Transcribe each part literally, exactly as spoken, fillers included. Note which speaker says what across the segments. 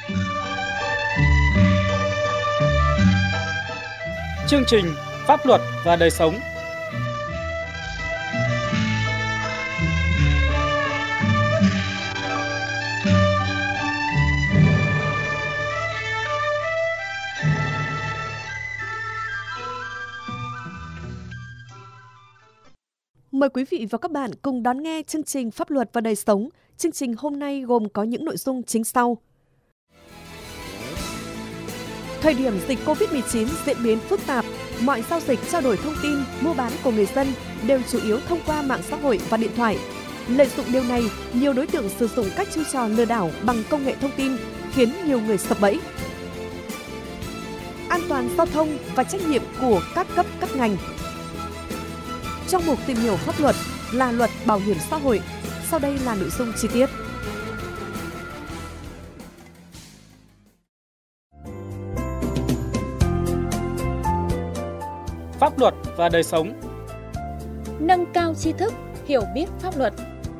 Speaker 1: Chương trình Pháp luật và đời sống.
Speaker 2: Mời quý vị và các bạn cùng đón nghe chương trình Pháp luật và đời sống. Chương trình hôm nay gồm có những nội dung chính sau. Thời điểm dịch covid mười chín diễn biến phức tạp, mọi giao dịch trao đổi thông tin, mua bán của người dân đều chủ yếu thông qua mạng xã hội và điện thoại. Lợi dụng điều này, nhiều đối tượng sử dụng các chiêu trò lừa đảo bằng công nghệ thông tin, khiến nhiều người sập bẫy. An toàn giao thông và trách nhiệm của các cấp các ngành. Trong mục tìm hiểu pháp luật là luật bảo hiểm xã hội. Sau đây là nội dung chi tiết.
Speaker 1: Pháp luật và đời sống.
Speaker 3: Nâng cao tri thức, hiểu biết pháp luật.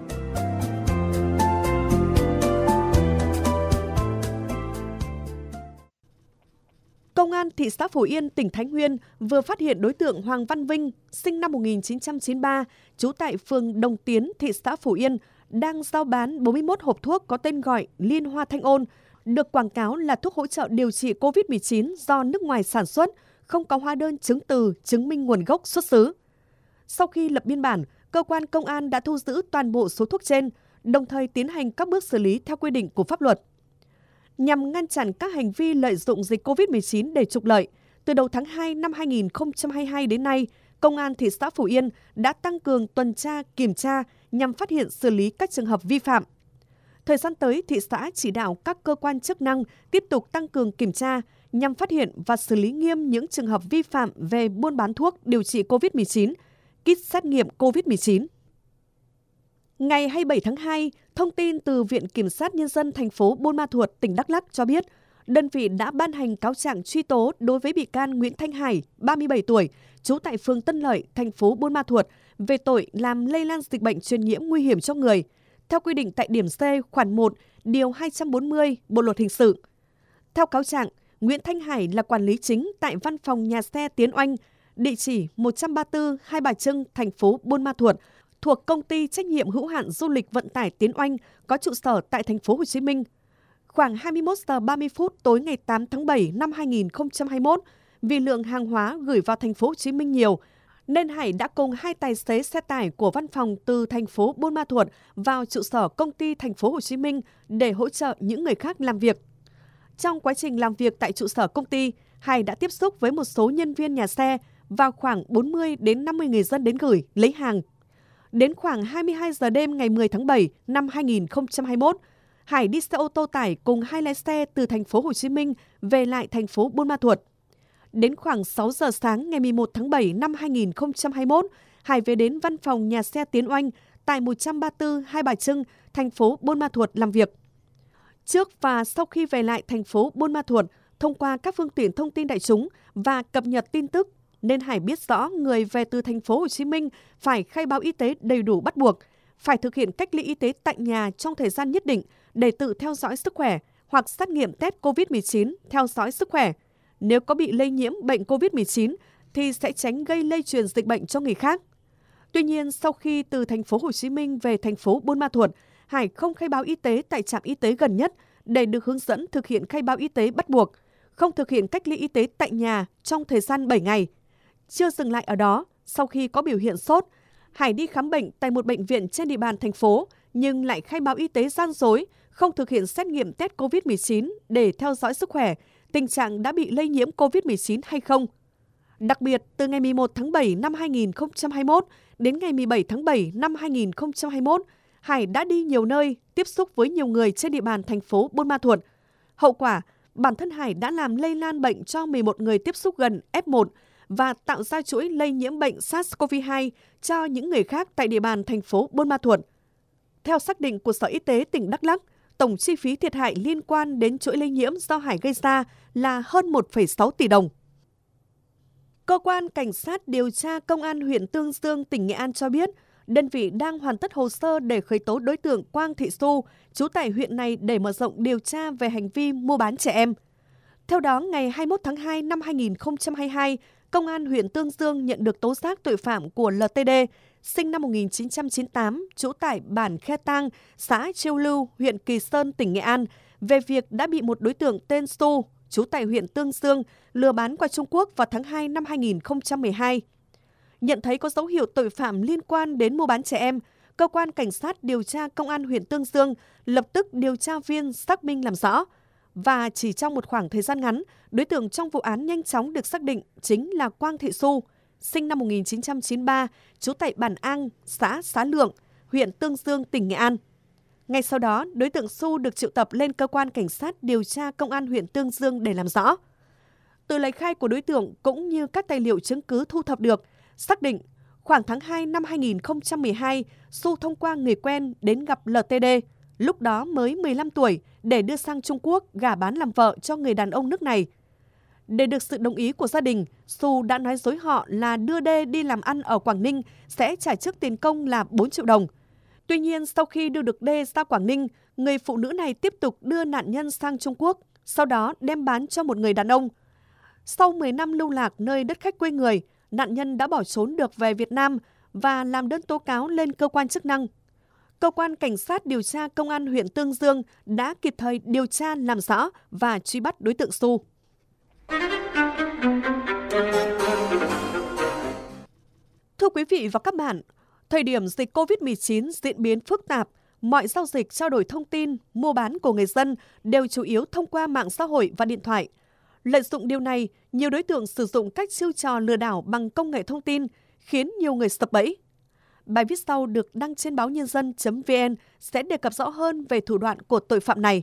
Speaker 2: Công an thị xã Phổ Yên, tỉnh Thái Nguyên vừa phát hiện đối tượng Hoàng Văn Vinh, sinh năm một nghìn chín trăm chín mươi ba, trú tại phường Đồng Tiến, thị xã Phổ Yên, đang giao bán bốn mươi mốt hộp thuốc có tên gọi Liên Hoa Thanh Ôn, được quảng cáo là thuốc hỗ trợ điều trị covid mười chín do nước ngoài sản xuất, không có hóa đơn chứng từ chứng minh nguồn gốc xuất xứ. Sau khi lập biên bản, cơ quan công an đã thu giữ toàn bộ số thuốc trên, đồng thời tiến hành các bước xử lý theo quy định của pháp luật. Nhằm ngăn chặn các hành vi lợi dụng dịch covid mười chín để trục lợi, từ đầu tháng hai năm hai nghìn không trăm hai mươi hai đến nay, Công an thị xã Phổ Yên đã tăng cường tuần tra, kiểm tra nhằm phát hiện xử lý các trường hợp vi phạm. Thời gian tới, thị xã chỉ đạo các cơ quan chức năng tiếp tục tăng cường kiểm tra nhằm phát hiện và xử lý nghiêm những trường hợp vi phạm về buôn bán thuốc điều trị covid mười chín, kit xét nghiệm covid mười chín. Ngày hai mươi bảy tháng hai, thông tin từ Viện Kiểm sát Nhân dân thành phố Buôn Ma Thuột, tỉnh Đắk Lắk cho biết, đơn vị đã ban hành cáo trạng truy tố đối với bị can Nguyễn Thanh Hải, ba mươi bảy tuổi, trú tại phường Tân Lợi, thành phố Buôn Ma Thuột, về tội làm lây lan dịch bệnh truyền nhiễm nguy hiểm cho người, theo quy định tại điểm C khoản một, điều hai trăm bốn mươi Bộ luật hình sự. Theo cáo trạng, Nguyễn Thanh Hải là quản lý chính tại văn phòng nhà xe Tiến Oanh, địa chỉ một trăm ba mươi tư Hai Bà Trưng, thành phố Buôn Ma Thuột, thuộc công ty trách nhiệm hữu hạn du lịch vận tải Tiến Oanh, có trụ sở tại thành phố Hồ Chí Minh. Khoảng hai mươi mốt giờ ba mươi phút tối ngày tám tháng bảy năm hai nghìn không trăm hai mươi mốt, vì lượng hàng hóa gửi vào thành phố Hồ Chí Minh nhiều, nên Hải đã cùng hai tài xế xe tải của văn phòng từ thành phố Buôn Ma Thuột vào trụ sở công ty thành phố Hồ Chí Minh để hỗ trợ những người khác làm việc. Trong quá trình làm việc tại trụ sở công ty, Hải đã tiếp xúc với một số nhân viên nhà xe và khoảng bốn mươi đến năm mươi người dân đến gửi, lấy hàng. Đến khoảng hai mươi hai giờ đêm ngày mười tháng bảy năm hai nghìn không trăm hai mươi mốt, Hải đi xe ô tô tải cùng hai lái xe từ thành phố Hồ Chí Minh về lại thành phố Buôn Ma Thuột. Đến khoảng sáu giờ sáng ngày mười một tháng bảy năm hai nghìn không trăm hai mươi mốt, Hải về đến văn phòng nhà xe Tiến Oanh tại một trăm ba mươi tư Hai Bà Trưng, thành phố Buôn Ma Thuột làm việc. Trước và sau khi về lại thành phố Buôn Ma Thuột, thông qua các phương tiện thông tin đại chúng và cập nhật tin tức, nên Hải biết rõ người về từ thành phố Hồ Chí Minh phải khai báo y tế đầy đủ bắt buộc, phải thực hiện cách ly y tế tại nhà trong thời gian nhất định để tự theo dõi sức khỏe hoặc xét nghiệm test covid mười chín theo dõi sức khỏe. Nếu có bị lây nhiễm bệnh covid mười chín thì sẽ tránh gây lây truyền dịch bệnh cho người khác. Tuy nhiên, sau khi từ thành phố Hồ Chí Minh về thành phố Buôn Ma Thuột, Hải không khai báo y tế tại trạm y tế gần nhất để được hướng dẫn thực hiện khai báo y tế bắt buộc, không thực hiện cách ly y tế tại nhà trong thời gian bảy ngày. Chưa dừng lại ở đó, sau khi có biểu hiện sốt, Hải đi khám bệnh tại một bệnh viện trên địa bàn thành phố nhưng lại khai báo y tế gian dối, không thực hiện xét nghiệm test covid mười chín để theo dõi sức khỏe, tình trạng đã bị lây nhiễm covid mười chín hay không. Đặc biệt, từ ngày mười một tháng bảy năm hai nghìn không trăm hai mươi mốt đến ngày mười bảy tháng bảy năm hai nghìn không trăm hai mươi mốt, Hải đã đi nhiều nơi, tiếp xúc với nhiều người trên địa bàn thành phố Buôn Ma Thuột. Hậu quả, bản thân Hải đã làm lây lan bệnh cho mười một người tiếp xúc gần F một và tạo ra chuỗi lây nhiễm bệnh SARS-xê o vê hai cho những người khác tại địa bàn thành phố Buôn Ma Thuột. Theo xác định của Sở Y tế tỉnh Đắk Lắk, tổng chi phí thiệt hại liên quan đến chuỗi lây nhiễm do Hải gây ra là hơn một phẩy sáu tỷ đồng. Cơ quan Cảnh sát điều tra Công an huyện Tương Dương, tỉnh Nghệ An cho biết, đơn vị đang hoàn tất hồ sơ để khởi tố đối tượng Quang Thị Xu, trú tại huyện này để mở rộng điều tra về hành vi mua bán trẻ em. Theo đó, ngày hai mươi mốt tháng hai năm hai nghìn không trăm hai mươi hai, Công an huyện Tương Dương nhận được tố giác tội phạm của lờ tê đê, sinh năm một nghìn chín trăm chín mươi tám, trú tại bản Khe Tang, xã Chiêu Lưu, huyện Kỳ Sơn, tỉnh Nghệ An, về việc đã bị một đối tượng tên Xu, trú tại huyện Tương Dương, lừa bán qua Trung Quốc vào tháng hai năm hai nghìn không trăm mười hai. Nhận thấy có dấu hiệu tội phạm liên quan đến mua bán trẻ em, Cơ quan Cảnh sát điều tra Công an huyện Tương Dương lập tức điều tra viên xác minh làm rõ. Và chỉ trong một khoảng thời gian ngắn, đối tượng trong vụ án nhanh chóng được xác định chính là Quang Thị Xu, sinh năm một nghìn chín trăm chín mươi ba, trú tại bản Ang, xã Xá Lượng, huyện Tương Dương, tỉnh Nghệ An. Ngay sau đó, đối tượng Xu được triệu tập lên Cơ quan Cảnh sát điều tra Công an huyện Tương Dương để làm rõ. Từ lời khai của đối tượng cũng như các tài liệu chứng cứ thu thập được, xác định khoảng tháng hai năm hai nghìn không trăm mười hai, Xu thông qua người quen đến gặp lờ tê đê, lúc đó mới mười lăm tuổi, để đưa sang Trung Quốc gả bán làm vợ cho người đàn ông nước này. Để được sự đồng ý của gia đình, Xu đã nói dối họ là đưa Đê đi làm ăn ở Quảng Ninh sẽ trả trước tiền công là bốn triệu đồng. Tuy nhiên, sau khi đưa được Đê ra Quảng Ninh, người phụ nữ này tiếp tục đưa nạn nhân sang Trung Quốc, sau đó đem bán cho một người đàn ông. Sau mười năm lưu lạc nơi đất khách quê người, nạn nhân đã bỏ trốn được về Việt Nam và làm đơn tố cáo lên cơ quan chức năng. Cơ quan Cảnh sát điều tra Công an huyện Tương Dương đã kịp thời điều tra làm rõ và truy bắt đối tượng Xu. Thưa quý vị và các bạn, thời điểm dịch cô vít mười chín diễn biến phức tạp, mọi giao dịch trao đổi thông tin, mua bán của người dân đều chủ yếu thông qua mạng xã hội và điện thoại. Lợi dụng điều này, nhiều đối tượng sử dụng các chiêu trò lừa đảo bằng công nghệ thông tin, khiến nhiều người sập bẫy. Bài viết sau được đăng trên báo nhân dân chấm vn sẽ đề cập rõ hơn về thủ đoạn của tội phạm này.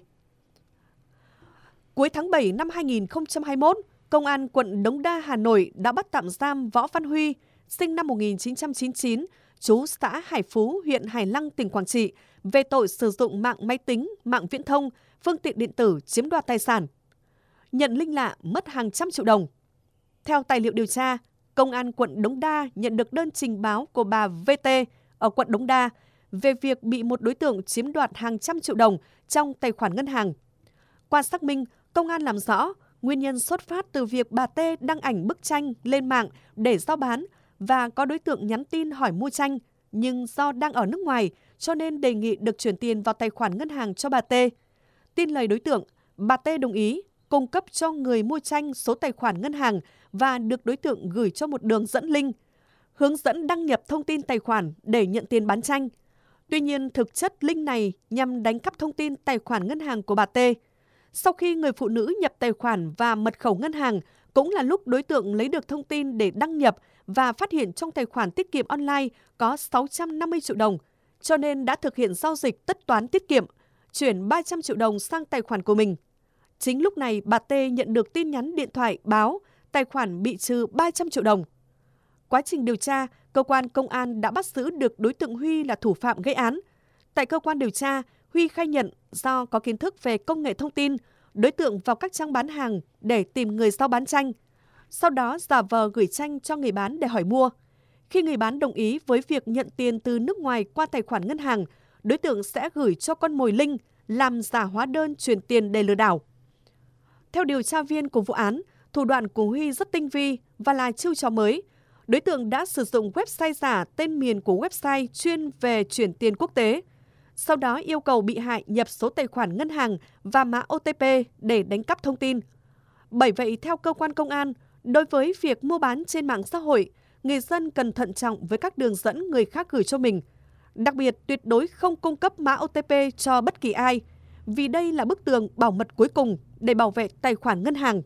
Speaker 2: Cuối tháng bảy năm hai nghìn không trăm hai mươi mốt, Công an quận Đống Đa, Hà Nội đã bắt tạm giam Võ Văn Huy, sinh năm một nghìn chín trăm chín mươi chín, trú xã Hải Phú, huyện Hải Lăng, tỉnh Quảng Trị, về tội sử dụng mạng máy tính, mạng viễn thông, phương tiện điện tử chiếm đoạt tài sản. Nhận linh lạ mất hàng trăm triệu đồng. Theo tài liệu điều tra, Công an quận Đống Đa nhận được đơn trình báo của bà vê tê ở quận Đống Đa về việc bị một đối tượng chiếm đoạt hàng trăm triệu đồng trong tài khoản ngân hàng. Qua xác minh, công an làm rõ nguyên nhân xuất phát từ việc bà T đăng ảnh bức tranh lên mạng để giao bán và có đối tượng nhắn tin hỏi mua tranh, nhưng do đang ở nước ngoài cho nên đề nghị được chuyển tiền vào tài khoản ngân hàng cho bà T. Tin lời đối tượng, bà T đồng ý cung cấp cho người mua tranh số tài khoản ngân hàng và được đối tượng gửi cho một đường dẫn link, hướng dẫn đăng nhập thông tin tài khoản để nhận tiền bán tranh. Tuy nhiên, thực chất link này nhằm đánh cắp thông tin tài khoản ngân hàng của bà T. Sau khi người phụ nữ nhập tài khoản và mật khẩu ngân hàng, cũng là lúc đối tượng lấy được thông tin để đăng nhập và phát hiện trong tài khoản tiết kiệm online có sáu trăm năm mươi triệu đồng, cho nên đã thực hiện giao dịch tất toán tiết kiệm, chuyển ba trăm triệu đồng sang tài khoản của mình. Chính lúc này, bà T nhận được tin nhắn điện thoại báo tài khoản bị trừ ba trăm triệu đồng. Quá trình điều tra, cơ quan công an đã bắt giữ được đối tượng Huy là thủ phạm gây án. Tại cơ quan điều tra, Huy khai nhận do có kiến thức về công nghệ thông tin, đối tượng vào các trang bán hàng để tìm người giao bán tranh. Sau đó giả vờ gửi tranh cho người bán để hỏi mua. Khi người bán đồng ý với việc nhận tiền từ nước ngoài qua tài khoản ngân hàng, đối tượng sẽ gửi cho con mồi link làm giả hóa đơn chuyển tiền để lừa đảo. Theo điều tra viên của vụ án, thủ đoạn của Huy rất tinh vi và là chiêu trò mới. Đối tượng đã sử dụng website giả tên miền của website chuyên về chuyển tiền quốc tế. Sau đó yêu cầu bị hại nhập số tài khoản ngân hàng và mã ô tê pê để đánh cắp thông tin. Bởi vậy, theo cơ quan công an, đối với việc mua bán trên mạng xã hội, người dân cần thận trọng với các đường dẫn người khác gửi cho mình. Đặc biệt, tuyệt đối không cung cấp mã ô tê pê cho bất kỳ ai, vì đây là bức tường bảo mật cuối cùng để bảo vệ tài khoản ngân hàng.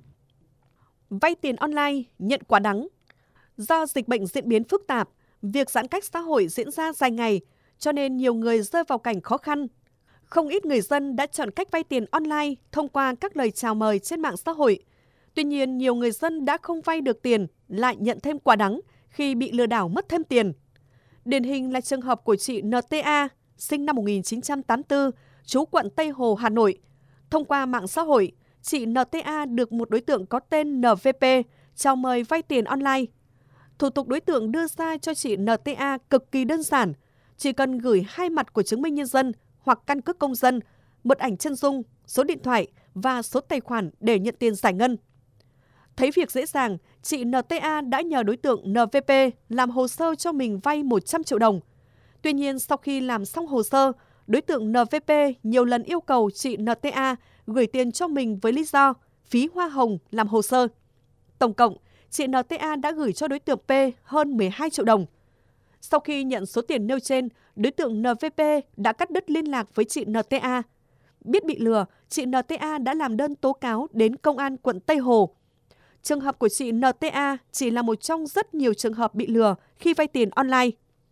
Speaker 2: Vay tiền online, nhận quả đắng. Do dịch bệnh diễn biến phức tạp, việc giãn cách xã hội diễn ra dài ngày, cho nên nhiều người rơi vào cảnh khó khăn. Không ít người dân đã chọn cách vay tiền online thông qua các lời chào mời trên mạng xã hội. Tuy nhiên, nhiều người dân đã không vay được tiền, lại nhận thêm quả đắng khi bị lừa đảo mất thêm tiền. Điển hình là trường hợp của chị en tê a, sinh năm một nghìn chín trăm tám mươi tư, trú quận Tây Hồ, Hà Nội. Thông qua mạng xã hội, chị en tê a được một đối tượng có tên en vê pê chào mời vay tiền online. Thủ tục đối tượng đưa ra cho chị en tê a cực kỳ đơn giản, chỉ cần gửi hai mặt của chứng minh nhân dân hoặc căn cước công dân, một ảnh chân dung, số điện thoại và số tài khoản để nhận tiền giải ngân. Thấy việc dễ dàng, chị en tê a đã nhờ đối tượng en vê pê làm hồ sơ cho mình vay một trăm triệu đồng. Tuy nhiên, sau khi làm xong hồ sơ, đối tượng en vê pê nhiều lần yêu cầu chị en tê a gửi tiền cho mình với lý do phí hoa hồng làm hồ sơ. Tổng cộng, chị en tê a đã gửi cho đối tượng P hơn mười hai triệu đồng. Sau khi nhận số tiền nêu trên, đối tượng en vê pê đã cắt đứt liên lạc với chị en tê a. Biết bị lừa, chị en tê a đã làm đơn tố cáo đến Công an quận Tây Hồ. Trường hợp của chị en tê a chỉ là một trong rất nhiều trường hợp bị lừa khi vay tiền online.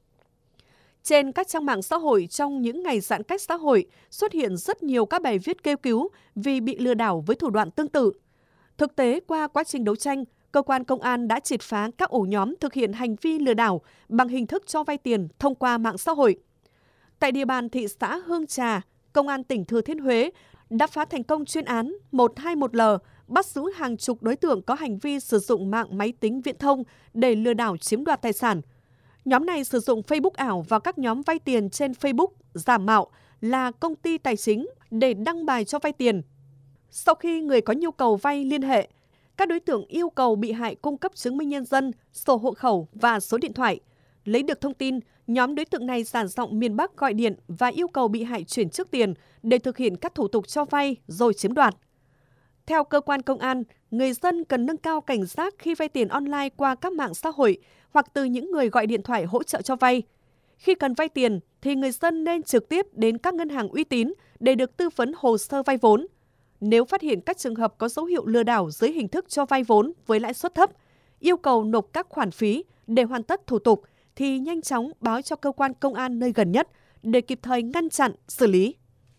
Speaker 2: Trên các trang mạng xã hội trong những ngày giãn cách xã hội xuất hiện rất nhiều các bài viết kêu cứu vì bị lừa đảo với thủ đoạn tương tự. Thực tế, qua quá trình đấu tranh, cơ quan công an đã triệt phá các ổ nhóm thực hiện hành vi lừa đảo bằng hình thức cho vay tiền thông qua mạng xã hội. Tại địa bàn thị xã Hương Trà, Công an tỉnh Thừa Thiên Huế đã phá thành công chuyên án một hai một L, bắt giữ hàng chục đối tượng có hành vi sử dụng mạng máy tính viễn thông để lừa đảo chiếm đoạt tài sản. Nhóm này sử dụng Facebook ảo vào các nhóm vay tiền trên Facebook giả mạo là công ty tài chính để đăng bài cho vay tiền. Sau khi người có nhu cầu vay liên hệ, các đối tượng yêu cầu bị hại cung cấp chứng minh nhân dân, sổ hộ khẩu và số điện thoại. Lấy được thông tin, nhóm đối tượng này giả giọng miền Bắc gọi điện và yêu cầu bị hại chuyển trước tiền để thực hiện các thủ tục cho vay rồi chiếm đoạt. Theo cơ quan công an, người dân cần nâng cao cảnh giác khi vay tiền online qua các mạng xã hội hoặc từ những người gọi điện thoại hỗ trợ cho vay. Khi cần vay tiền thì người dân nên trực tiếp đến các ngân hàng uy tín để được tư vấn hồ sơ vay vốn. Nếu phát hiện các trường hợp có dấu hiệu lừa đảo dưới hình thức cho vay vốn với lãi suất thấp, yêu cầu nộp các khoản phí để hoàn tất thủ tục thì nhanh chóng báo cho cơ quan công an nơi gần nhất để kịp thời ngăn chặn, xử lý.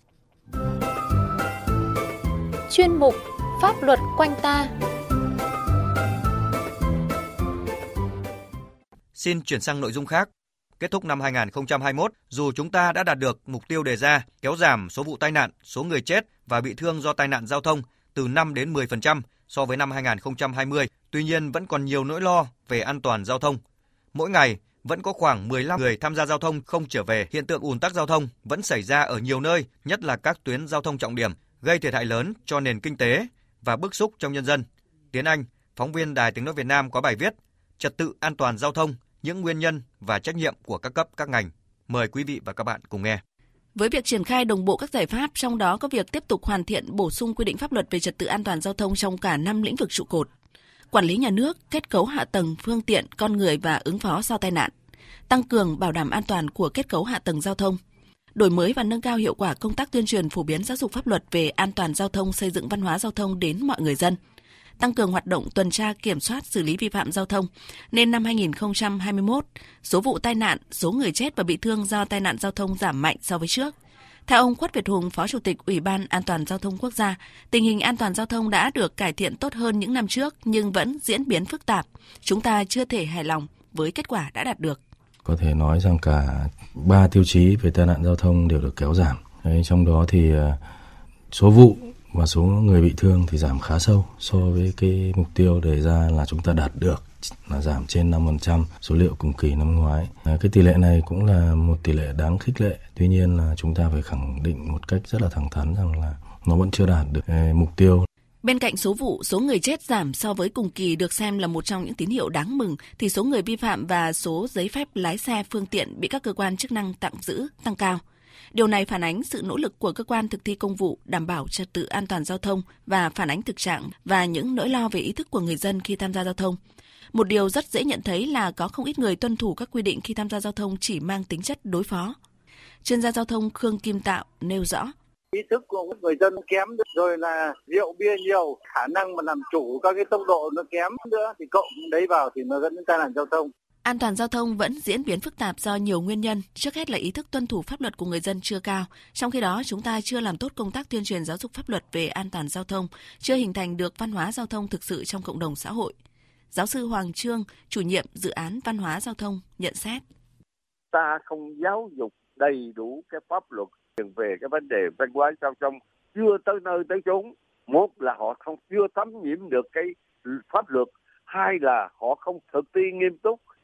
Speaker 3: Chuyên mục Pháp luật quanh ta.
Speaker 4: Xin chuyển sang nội dung khác. Kết thúc năm hai không hai mốt, dù chúng ta đã đạt được mục tiêu đề ra, kéo giảm số vụ tai nạn, số người chết và bị thương do tai nạn giao thông từ năm đến mười phần trăm so với năm hai không hai không, tuy nhiên vẫn còn nhiều nỗi lo về an toàn giao thông. Mỗi ngày, vẫn có khoảng mười lăm người tham gia giao thông không trở về. Hiện tượng ùn tắc giao thông vẫn xảy ra ở nhiều nơi, nhất là các tuyến giao thông trọng điểm, gây thiệt hại lớn cho nền kinh tế và bức xúc trong nhân dân. Tiến Anh, phóng viên Đài Tiếng nói Việt Nam có bài viết Trật tự an toàn giao thông, những nguyên nhân và trách nhiệm của các cấp các ngành. Mời quý vị và các bạn cùng nghe.
Speaker 5: Với việc triển khai đồng bộ các giải pháp, trong đó có việc tiếp tục hoàn thiện bổ sung quy định pháp luật về trật tự an toàn giao thông trong cả năm lĩnh vực trụ cột: quản lý nhà nước, kết cấu hạ tầng, phương tiện, con người và ứng phó sau tai nạn, tăng cường bảo đảm an toàn của kết cấu hạ tầng giao thông, đổi mới và nâng cao hiệu quả công tác tuyên truyền phổ biến giáo dục pháp luật về an toàn giao thông, xây dựng văn hóa giao thông đến mọi người dân, tăng cường hoạt động tuần tra kiểm soát xử lý vi phạm giao thông, nên năm hai không hai mốt, số vụ tai nạn, số người chết và bị thương do tai nạn giao thông giảm mạnh so với trước. Theo ông Khuất Việt Hùng, Phó Chủ tịch Ủy ban An toàn giao thông quốc gia, tình hình an toàn giao thông đã được cải thiện tốt hơn những năm trước nhưng vẫn diễn biến phức tạp. Chúng ta chưa thể hài lòng với kết quả đã đạt được.
Speaker 6: Có thể nói rằng cả ba tiêu chí về tai nạn giao thông đều được kéo giảm. Đấy, trong đó thì số vụ và số người bị thương thì giảm khá sâu so với cái mục tiêu đề ra là chúng ta đạt được, là giảm trên năm phần trăm số liệu cùng kỳ năm ngoái. À, cái tỷ lệ này cũng là một tỷ lệ đáng khích lệ. Tuy nhiên là chúng ta phải khẳng định một cách rất là thẳng thắn rằng là nó vẫn chưa đạt được eh, mục tiêu.
Speaker 5: Bên cạnh số vụ, số người chết giảm so với cùng kỳ được xem là một trong những tín hiệu đáng mừng, thì số người vi phạm và số giấy phép lái xe phương tiện bị các cơ quan chức năng tạm giữ tăng cao. Điều này phản ánh sự nỗ lực của cơ quan thực thi công vụ đảm bảo trật tự an toàn giao thông và phản ánh thực trạng và những nỗi lo về ý thức của người dân khi tham gia giao thông. Một điều rất dễ nhận thấy là có không ít người tuân thủ các quy định khi tham gia giao thông chỉ mang tính chất đối phó. Chuyên gia giao thông Khương Kim Tạo nêu rõ.
Speaker 7: Ý thức của người dân kém, rồi là rượu bia nhiều, khả năng mà làm chủ các cái tốc độ nó kém nữa, thì cộng đấy vào thì nó dẫn đến tai nạn giao thông.
Speaker 5: An toàn giao thông vẫn diễn biến phức tạp do nhiều nguyên nhân, trước hết là ý thức tuân thủ pháp luật của người dân chưa cao. Trong khi đó, chúng ta chưa làm tốt công tác tuyên truyền giáo dục pháp luật về an toàn giao thông, chưa hình thành được văn hóa giao thông thực sự trong cộng đồng xã hội. Giáo sư Hoàng Trương, chủ nhiệm dự án văn hóa giao thông, nhận xét.
Speaker 8: Ta không giáo dục đầy đủ cái pháp luật về cái vấn đề văn hóa giao thông, chưa tới nơi tới chốn. Một là họ không chưa thấm nhiễm được cái pháp luật, hai là họ không thực thi nghiêm túc.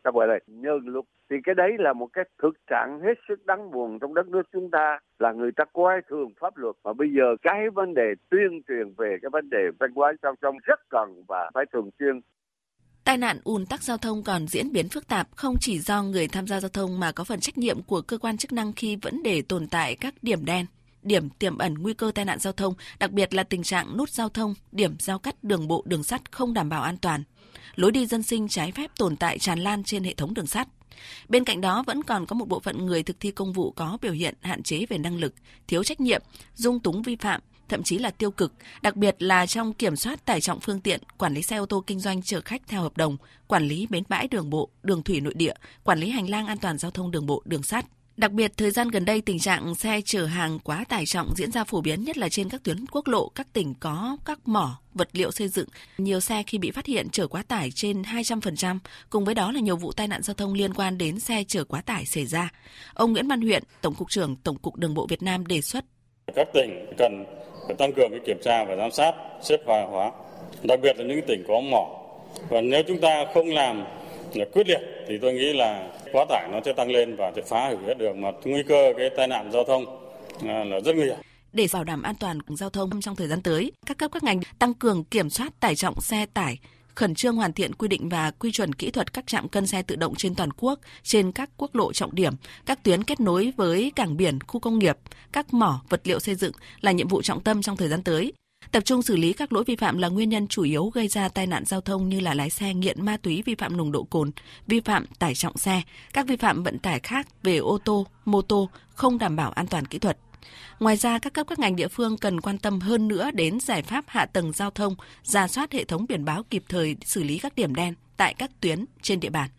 Speaker 8: ta gọi là nhờn luật. Thì cái đấy là một cái thực trạng hết sức đáng buồn trong đất nước chúng ta, là người ta coi thường pháp luật, mà bây giờ cái vấn đề tuyên truyền về cái vấn đề văn hóa giao thông rất cần và phải thường xuyên.
Speaker 5: Tai nạn ùn tắc giao thông còn diễn biến phức tạp không chỉ do người tham gia giao thông mà có phần trách nhiệm của cơ quan chức năng khi vẫn để tồn tại các điểm đen, điểm tiềm ẩn nguy cơ tai nạn giao thông, đặc biệt là tình trạng nút giao thông, điểm giao cắt đường bộ, đường sắt không đảm bảo an toàn, lối đi dân sinh trái phép tồn tại tràn lan trên hệ thống đường sắt. Bên cạnh đó vẫn còn có một bộ phận người thực thi công vụ có biểu hiện hạn chế về năng lực, thiếu trách nhiệm, dung túng vi phạm, thậm chí là tiêu cực, đặc biệt là trong kiểm soát tải trọng phương tiện, quản lý xe ô tô kinh doanh chở khách theo hợp đồng, quản lý bến bãi đường bộ, đường thủy nội địa, quản lý hành lang an toàn giao thông đường bộ, đường sắt. Đặc biệt, thời gian gần đây, tình trạng xe chở hàng quá tải trọng diễn ra phổ biến nhất là trên các tuyến quốc lộ, các tỉnh có các mỏ, vật liệu xây dựng. Nhiều xe khi bị phát hiện chở quá tải trên hai trăm phần trăm, cùng với đó là nhiều vụ tai nạn giao thông liên quan đến xe chở quá tải xảy ra. Ông Nguyễn Văn Huyện, Tổng cục trưởng Tổng cục Đường bộ Việt Nam đề xuất.
Speaker 9: Các tỉnh cần phải tăng cường cái kiểm tra và giám sát, xếp hàng hóa, đặc biệt là những tỉnh có mỏ. Và nếu chúng ta không làm quyết liệt thì tôi nghĩ là quá tải nó sẽ tăng lên và sẽ phá hủy hết đường, mà nguy cơ cái tai nạn giao thông là rất nguy hiểm.
Speaker 5: Để bảo đảm an toàn giao thông trong thời gian tới, các cấp các ngành tăng cường kiểm soát tải trọng xe tải, khẩn trương hoàn thiện quy định và quy chuẩn kỹ thuật các trạm cân xe tự động trên toàn quốc, trên các quốc lộ trọng điểm, các tuyến kết nối với cảng biển, khu công nghiệp, các mỏ, vật liệu xây dựng là nhiệm vụ trọng tâm trong thời gian tới. Tập trung xử lý các lỗi vi phạm là nguyên nhân chủ yếu gây ra tai nạn giao thông như là lái xe nghiện ma túy, vi phạm nồng độ cồn, vi phạm tải trọng xe, các vi phạm vận tải khác về ô tô, mô tô không đảm bảo an toàn kỹ thuật. Ngoài ra, các cấp các ngành địa phương cần quan tâm hơn nữa đến giải pháp hạ tầng giao thông, rà soát hệ thống biển báo kịp thời xử lý các điểm đen tại các tuyến trên địa bàn.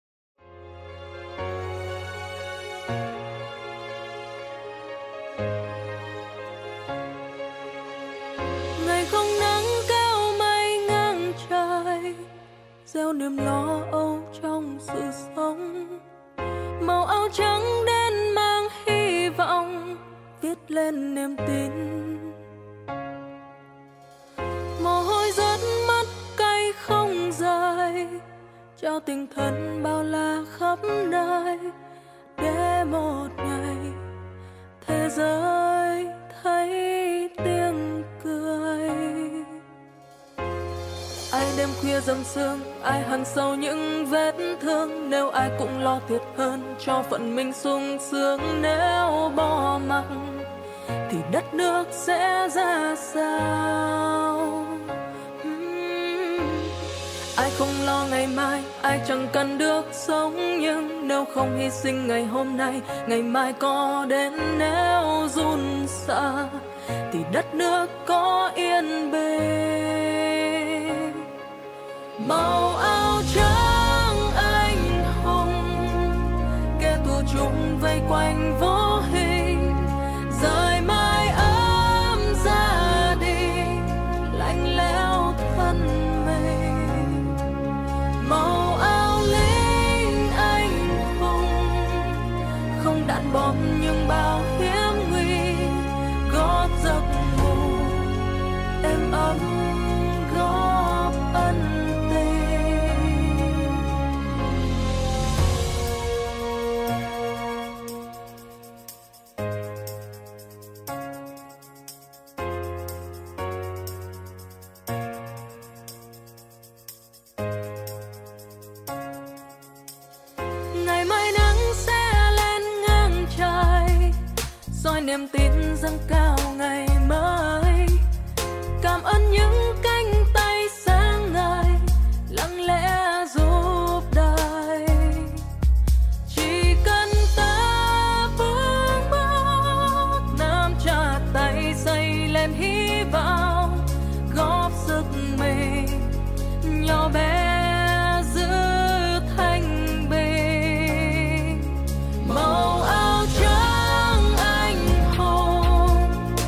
Speaker 10: Ngày không nắng cao mây ngang trời, gieo niềm lo âu trong sự sống. Màu áo trắng đen mang hy vọng, viết lên niềm tin. Mồ hôi rớt mắt cay không rơi, trao tinh thần bao la khắp nơi, để một ngày thế giới thấy tiếng cười. Ai đêm khuya dầm sương, ai hằn sâu những vết thương, nếu ai cũng lo thiệt hơn cho phận mình sung sướng. Nếu bỏ mặc thì đất nước sẽ ra sao? uhm. Ai không lo ngày mai, ai chẳng cần được sống, nhưng nếu không hy sinh ngày hôm nay, ngày mai có đến. Nếu run sợ thì đất nước có yên bình. Màu áo trắng anh hùng, kẻ thù chung vây quanh vô hình, rời mái ấm ra đi, lạnh lẽo thân mình. Màu áo lính anh hùng, không đạn bom nhưng bao hiểm nguy, góp giấc ngủ êm ấm, góp ân tình. Ngày mai nắng sẽ lên ngang trời, soi niềm tin dâng cao ngày mới. Cảm ơn những cánh tay sáng ngời, lặng lẽ giúp đời. Chỉ cần ta vững bước, nắm chặt tay xây lên hy vọng, góp sức mình nhỏ bé giữ thanh bình. Màu áo trắng anh hùng,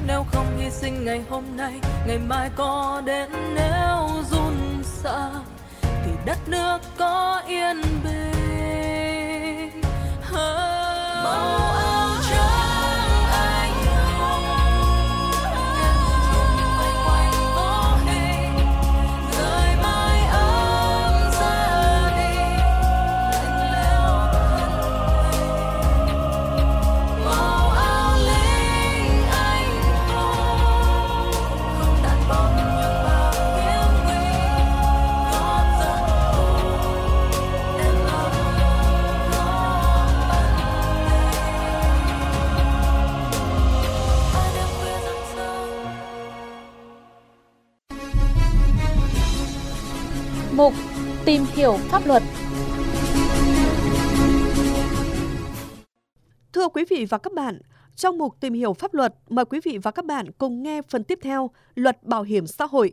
Speaker 10: nếu không hy sinh ngày hôm nay, ngày mai có đến nếu run sợ thì đất nước có yên bình. Màu áo trắng anh hùng quay quanh có hình, rơi mái ấm ra đi lạnh lẽo thân thây. Màu áo lính anh hùng không đạn bom nhưng bao tiếng nguy gót giấc ngủ đêm ấm gót ẩn ai đêm khuya dần sương.
Speaker 3: Mục tìm hiểu pháp luật.
Speaker 2: Thưa quý vị và các bạn, trong mục tìm hiểu pháp luật, mời quý vị và các bạn cùng nghe phần tiếp theo Luật Bảo hiểm xã hội.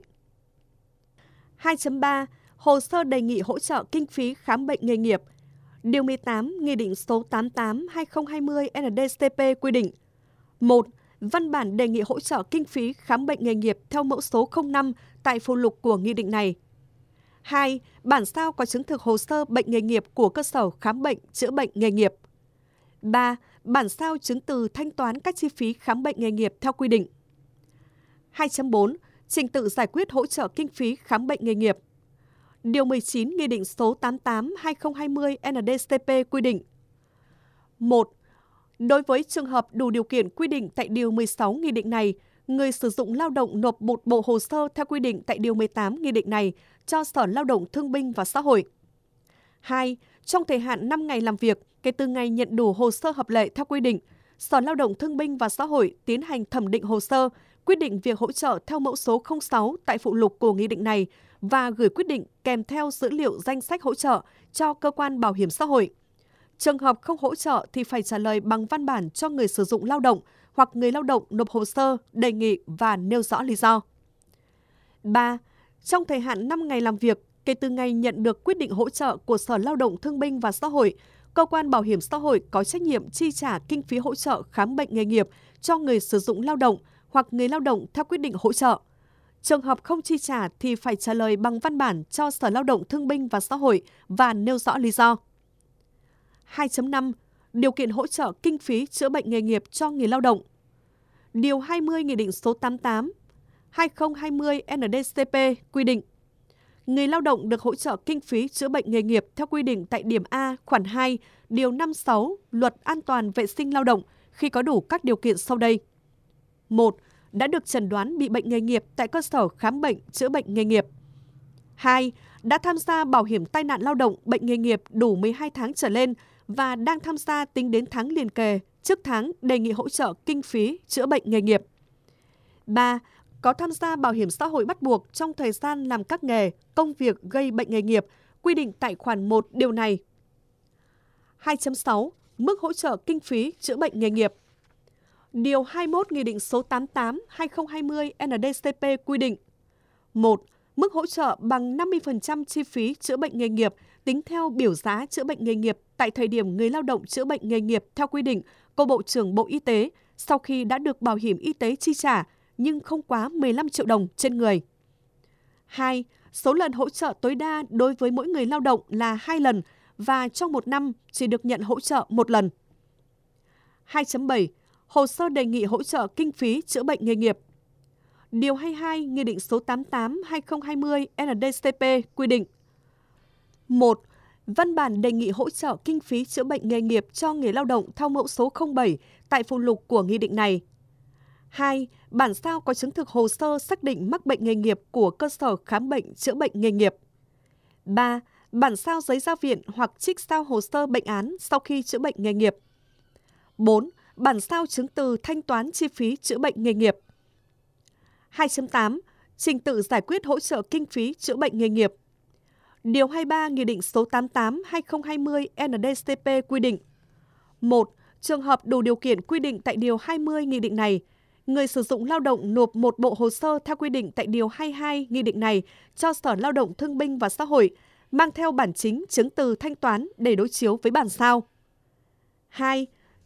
Speaker 2: hai chấm ba. Hồ sơ đề nghị hỗ trợ kinh phí khám bệnh nghề nghiệp. Điều mười tám, Nghị định số tám mươi tám trên hai nghìn không trăm hai mươi N D C P quy định. một. Văn bản đề nghị hỗ trợ kinh phí khám bệnh nghề nghiệp theo mẫu số không năm tại phụ lục của nghị định này. hai. Bản sao có chứng thực hồ sơ bệnh nghề nghiệp của cơ sở khám bệnh chữa bệnh nghề nghiệp. ba. Bản sao chứng từ thanh toán các chi phí khám bệnh nghề nghiệp theo quy định. hai chấm bốn. Trình tự giải quyết hỗ trợ kinh phí khám bệnh nghề nghiệp. Điều mười chín Nghị định số tám mươi tám trên hai nghìn không trăm hai mươi N D C P quy định. một. Đối với trường hợp đủ điều kiện quy định tại Điều mười sáu Nghị định này, người sử dụng lao động nộp một bộ hồ sơ theo quy định tại Điều mười tám Nghị định này cho Sở Lao động Thương binh và Xã hội. hai. Trong thời hạn năm ngày làm việc, kể từ ngày nhận đủ hồ sơ hợp lệ theo quy định, Sở Lao động Thương binh và Xã hội tiến hành thẩm định hồ sơ, quyết định việc hỗ trợ theo mẫu số không sáu tại phụ lục của nghị định này và gửi quyết định kèm theo dữ liệu danh sách hỗ trợ cho cơ quan bảo hiểm xã hội. Trường hợp không hỗ trợ thì phải trả lời bằng văn bản cho người sử dụng lao động hoặc người lao động nộp hồ sơ, đề nghị và nêu rõ lý do. ba. Trong thời hạn năm ngày làm việc, kể từ ngày nhận được quyết định hỗ trợ của Sở Lao động Thương binh và Xã hội, cơ quan bảo hiểm xã hội có trách nhiệm chi trả kinh phí hỗ trợ khám bệnh nghề nghiệp cho người sử dụng lao động hoặc người lao động theo quyết định hỗ trợ. Trường hợp không chi trả thì phải trả lời bằng văn bản cho Sở Lao động Thương binh và Xã hội và nêu rõ lý do. hai chấm năm. Điều kiện hỗ trợ kinh phí chữa bệnh nghề nghiệp cho người lao động. Điều hai mươi Nghị định số tám mươi tám trên hai nghìn không trăm hai mươi N D C P quy định. Người lao động được hỗ trợ kinh phí chữa bệnh nghề nghiệp theo quy định tại điểm A khoản hai, điều năm mươi sáu Luật An toàn vệ sinh lao động khi có đủ các điều kiện sau đây. một. Đã được chẩn đoán bị bệnh nghề nghiệp tại cơ sở khám bệnh chữa bệnh nghề nghiệp. hai. Đã tham gia bảo hiểm tai nạn lao động bệnh nghề nghiệp đủ mười hai tháng trở lên và đang tham gia tính đến tháng liền kề trước tháng đề nghị hỗ trợ kinh phí chữa bệnh nghề nghiệp. ba. Có tham gia bảo hiểm xã hội bắt buộc trong thời gian làm các nghề, công việc gây bệnh nghề nghiệp, quy định tại khoản một điều này. hai chấm sáu. Mức hỗ trợ kinh phí chữa bệnh nghề nghiệp. Điều hai mươi mốt Nghị định số tám mươi tám trên hai nghìn không trăm hai mươi N D C P quy định. một. Mức hỗ trợ bằng năm mươi phần trăm chi phí chữa bệnh nghề nghiệp tính theo biểu giá chữa bệnh nghề nghiệp tại thời điểm người lao động chữa bệnh nghề nghiệp theo quy định của Bộ trưởng Bộ Y tế sau khi đã được bảo hiểm y tế chi trả nhưng không quá mười lăm triệu đồng trên người. hai. Số lần hỗ trợ tối đa đối với mỗi người lao động là hai lần và trong một năm chỉ được nhận hỗ trợ một lần. hai chấm bảy. Hồ sơ đề nghị hỗ trợ kinh phí chữa bệnh nghề nghiệp. Điều hai mươi hai Nghị định số tám mươi tám trên hai nghìn không trăm hai mươi N D C P quy định. một. Văn bản đề nghị hỗ trợ kinh phí chữa bệnh nghề nghiệp cho người lao động theo mẫu số không bảy tại phụ lục của nghị định này. hai. Bản sao có chứng thực hồ sơ xác định mắc bệnh nghề nghiệp của cơ sở khám bệnh chữa bệnh nghề nghiệp. ba. Bản sao giấy ra viện hoặc trích sao hồ sơ bệnh án sau khi chữa bệnh nghề nghiệp. bốn. Bản sao chứng từ thanh toán chi phí chữa bệnh nghề nghiệp. hai chấm tám. Trình tự giải quyết hỗ trợ kinh phí chữa bệnh nghề nghiệp. Điều hai mươi ba Nghị định số tám mươi tám trên hai nghìn không trăm hai mươi N D C P quy định. một. Trường hợp đủ điều kiện quy định tại Điều hai mươi Nghị định này, người sử dụng lao động nộp một bộ hồ sơ theo quy định tại Điều hai mươi hai Nghị định này cho Sở Lao động Thương binh và Xã hội, mang theo bản chính chứng từ thanh toán để đối chiếu với bản sao. hai.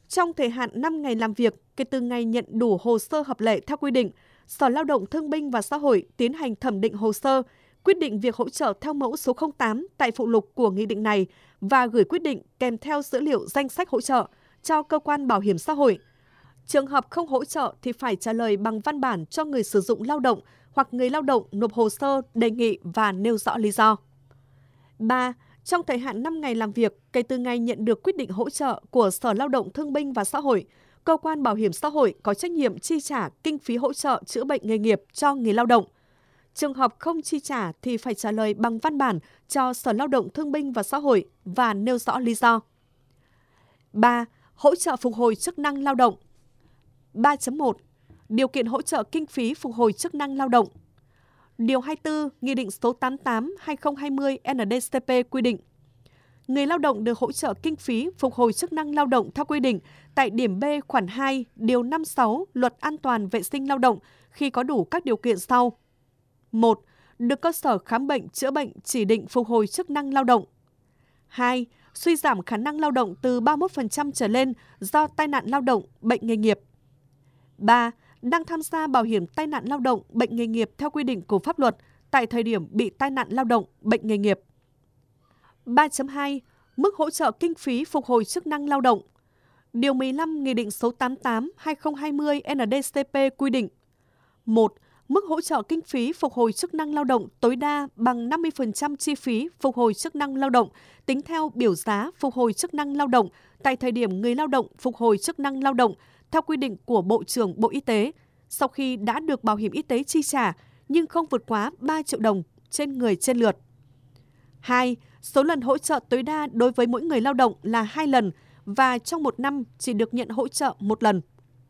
Speaker 2: Trong thời hạn năm ngày làm việc kể từ ngày nhận đủ hồ sơ hợp lệ theo quy định, Sở Lao động Thương binh và Xã hội tiến hành thẩm định hồ sơ, quyết định việc hỗ trợ theo mẫu số không tám tại phụ lục của nghị định này và gửi quyết định kèm theo dữ liệu danh sách hỗ trợ cho cơ quan bảo hiểm xã hội. Trường hợp không hỗ trợ thì phải trả lời bằng văn bản cho người sử dụng lao động hoặc người lao động nộp hồ sơ đề nghị và nêu rõ lý do. ba. Trong thời hạn năm ngày làm việc kể từ ngày nhận được quyết định hỗ trợ của Sở Lao động Thương binh và Xã hội, cơ quan bảo hiểm xã hội có trách nhiệm chi trả kinh phí hỗ trợ chữa bệnh nghề nghiệp cho người lao động. Trường hợp không chi trả thì phải trả lời bằng văn bản cho Sở Lao động Thương binh và Xã hội và nêu rõ lý do. ba. Hỗ trợ phục hồi chức năng lao động. ba chấm một. Điều kiện hỗ trợ kinh phí phục hồi chức năng lao động. Điều hai mươi tư, Nghị định số tám mươi tám trên hai nghìn không trăm hai mươi N D C P quy định, người lao động được hỗ trợ kinh phí phục hồi chức năng lao động theo quy định tại điểm B khoản hai, điều năm mươi sáu Luật An toàn vệ sinh lao động khi có đủ các điều kiện sau. một. Được cơ sở khám bệnh chữa bệnh chỉ định phục hồi chức năng lao động. hai. Suy giảm khả năng lao động từ ba mươi mốt phần trăm trở lên do tai nạn lao động, bệnh nghề nghiệp. ba. Đang tham gia bảo hiểm tai nạn lao động, bệnh nghề nghiệp theo quy định của pháp luật tại thời điểm bị tai nạn lao động, bệnh nghề nghiệp. ba chấm hai. Mức hỗ trợ kinh phí phục hồi chức năng lao động. Điều mười lăm Nghị định số tám mươi tám trên hai nghìn không trăm hai mươi N D C P quy định: một. Mức hỗ trợ kinh phí phục hồi chức năng lao động tối đa bằng năm mươi phần trăm chi phí phục hồi chức năng lao động tính theo biểu giá phục hồi chức năng lao động tại thời điểm người lao động phục hồi chức năng lao động theo quy định của Bộ trưởng Bộ Y tế sau khi đã được Bảo hiểm y tế chi trả nhưng không vượt quá ba triệu đồng trên người trên lượt. hai. Số lần hỗ trợ tối đa đối với mỗi người lao động là hai lần và trong một năm chỉ được nhận hỗ trợ một lần.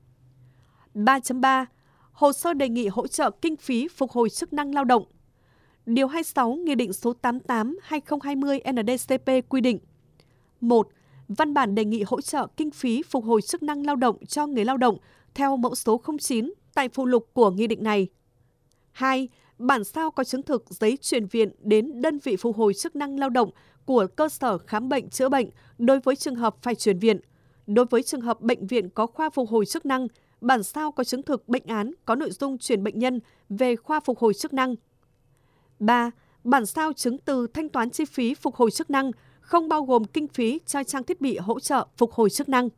Speaker 2: ba chấm ba. Hồ sơ đề nghị hỗ trợ kinh phí phục hồi chức năng lao động. Điều hai mươi sáu Nghị định số tám mươi tám trên hai nghìn không trăm hai mươi N D C P quy định: một. Văn bản đề nghị hỗ trợ kinh phí phục hồi chức năng lao động cho người lao động theo mẫu số không chín tại phụ lục của nghị định này. hai. Bản sao có chứng thực giấy chuyển viện đến đơn vị phục hồi chức năng lao động của cơ sở khám bệnh chữa bệnh đối với trường hợp phải chuyển viện. Đối với trường hợp bệnh viện có khoa phục hồi chức năng, bản sao có chứng thực bệnh án có nội dung chuyển bệnh nhân về khoa phục hồi chức năng. ba. Bản sao chứng từ thanh toán chi phí phục hồi chức năng không bao gồm kinh phí cho trang thiết bị hỗ trợ phục hồi chức năng.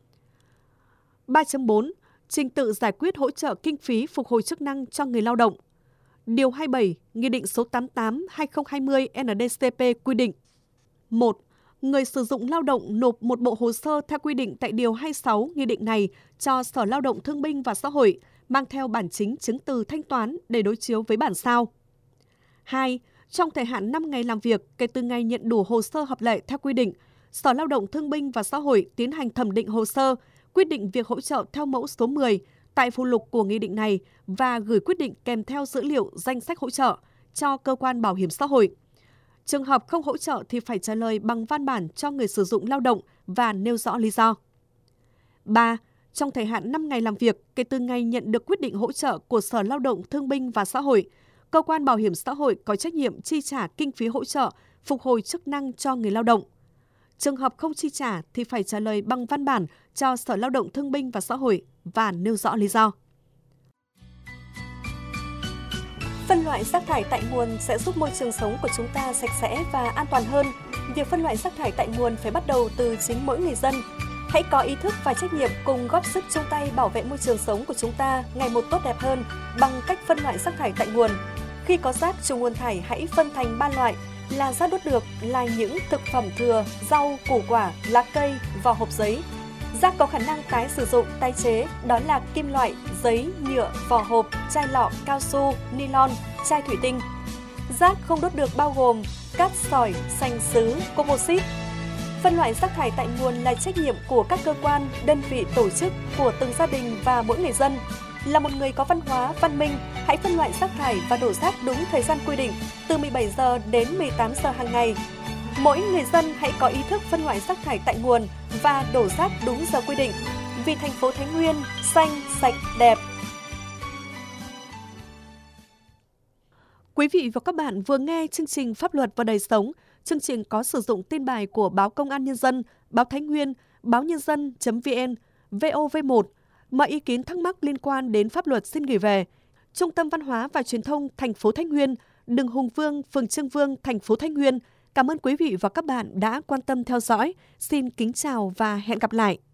Speaker 2: ba chấm bốn. Trình tự giải quyết hỗ trợ kinh phí phục hồi chức năng cho người lao động. Điều hai mươi bảy Nghị định số tám mươi tám trên hai nghìn không trăm hai mươi N D C P quy định: một. Người sử dụng lao động nộp một bộ hồ sơ theo quy định tại Điều hai mươi sáu Nghị định này cho Sở Lao động Thương binh và Xã hội, mang theo bản chính chứng từ thanh toán để đối chiếu với bản sao. hai. Trong thời hạn năm ngày làm việc kể từ ngày nhận đủ hồ sơ hợp lệ theo quy định, Sở Lao động Thương binh và Xã hội tiến hành thẩm định hồ sơ, quyết định việc hỗ trợ theo mẫu số mười tại phụ lục của nghị định này và gửi quyết định kèm theo dữ liệu danh sách hỗ trợ cho cơ quan bảo hiểm xã hội. Trường hợp không hỗ trợ thì phải trả lời bằng văn bản cho người sử dụng lao động và nêu rõ lý do. ba. Trong thời hạn năm ngày làm việc kể từ ngày nhận được quyết định hỗ trợ của Sở Lao động Thương binh và Xã hội, cơ quan bảo hiểm xã hội có trách nhiệm chi trả kinh phí hỗ trợ phục hồi chức năng cho người lao động. Trường hợp không chi trả thì phải trả lời bằng văn bản cho Sở Lao động Thương binh và Xã hội và nêu rõ lý do. Phân loại rác thải tại nguồn sẽ giúp môi trường sống của chúng ta sạch sẽ và an toàn hơn. Việc phân loại rác thải tại nguồn phải bắt đầu từ chính mỗi người dân. Hãy có ý thức và trách nhiệm cùng góp sức chung tay bảo vệ môi trường sống của chúng ta ngày một tốt đẹp hơn bằng cách phân loại rác thải tại nguồn. Khi có rác trùng nguồn thải hãy phân thành ba loại là rác đốt được là những thực phẩm thừa, rau, củ quả, lá cây, vỏ hộp giấy. Rác có khả năng tái sử dụng, tái chế đó là kim loại, giấy, nhựa, vỏ hộp, chai lọ, cao su, nylon, chai thủy tinh. Rác không đốt được bao gồm cát sỏi, sành sứ, composite. Phân loại rác thải tại nguồn là trách nhiệm của các cơ quan, đơn vị, tổ chức, của từng gia đình và mỗi người dân. Là một người có văn hóa, văn minh, hãy phân loại rác thải và đổ rác đúng thời gian quy định, từ mười bảy giờ đến mười tám giờ hàng ngày. Mỗi người dân hãy có ý thức phân loại rác thải tại nguồn và đổ rác đúng giờ quy định. Vì thành phố Thái Nguyên xanh, sạch, đẹp. Quý vị và các bạn vừa nghe chương trình Pháp luật và đời sống. Chương trình có sử dụng tin bài của Báo Công an Nhân dân, Báo Thái Nguyên, báo nhân dân.vn, vê o vê một. Mọi ý kiến thắc mắc liên quan đến pháp luật xin gửi về Trung tâm Văn hóa và Truyền thông thành phố Thái Nguyên, đường Hùng Vương, phường Trương Vương, thành phố Thái Nguyên. Cảm ơn quý vị và các bạn đã quan tâm theo dõi. Xin kính chào và hẹn gặp lại.